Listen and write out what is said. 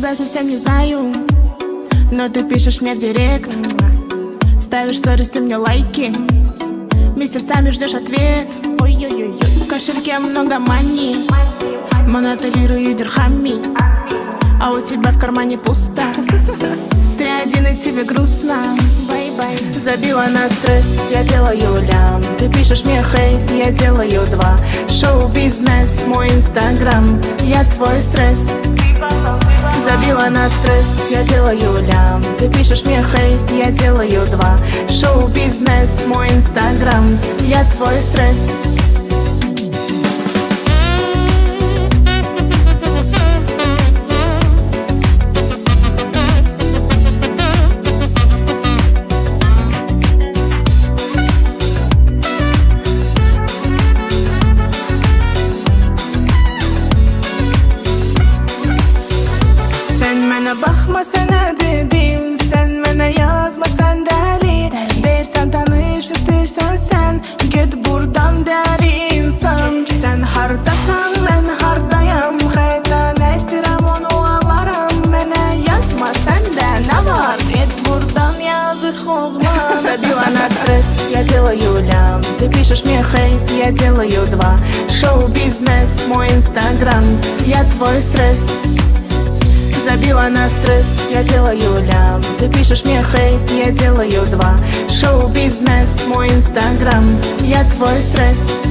тебя совсем не знаю, но ты пишешь мне в директ, ставишь сторис, ты мне лайки, месяцами ждешь ответ. Ой-ой-ой, в кошельке много мани, монаты, лиры и дирхами, а у тебя в кармане пусто. Ты один и тебе грустно. Бай-бай. Забила на стресс, я делаю лям. Ты пишешь мне хейт, я делаю два. Шоу-бизнес, мой инстаграм, я твой стресс. Забила на стресс, я делаю лям. Ты пишешь мне хейт, я делаю два. Шоу-бизнес, мой инстаграм, я твой стресс. Sen bana bakmasana dedim, sen bana yazmasan deli. Dersen tanıştıysan sen, git buradan deli insan. Sen hardasan, ben hardayam, hayta ne istirem onu alaram. Bana yazma sende ne var, git buradan yazık olmaz. Забила на стресс, я делаю лям. Ты пишешь мне хейт, я делаю два. Шоу-бизнес, мой инстаграм, я твой стресс. Забила на стресс, я делаю лям. Ты пишешь мне хейт, я делаю два. Шоу-бизнес, мой инстаграм, я твой стресс.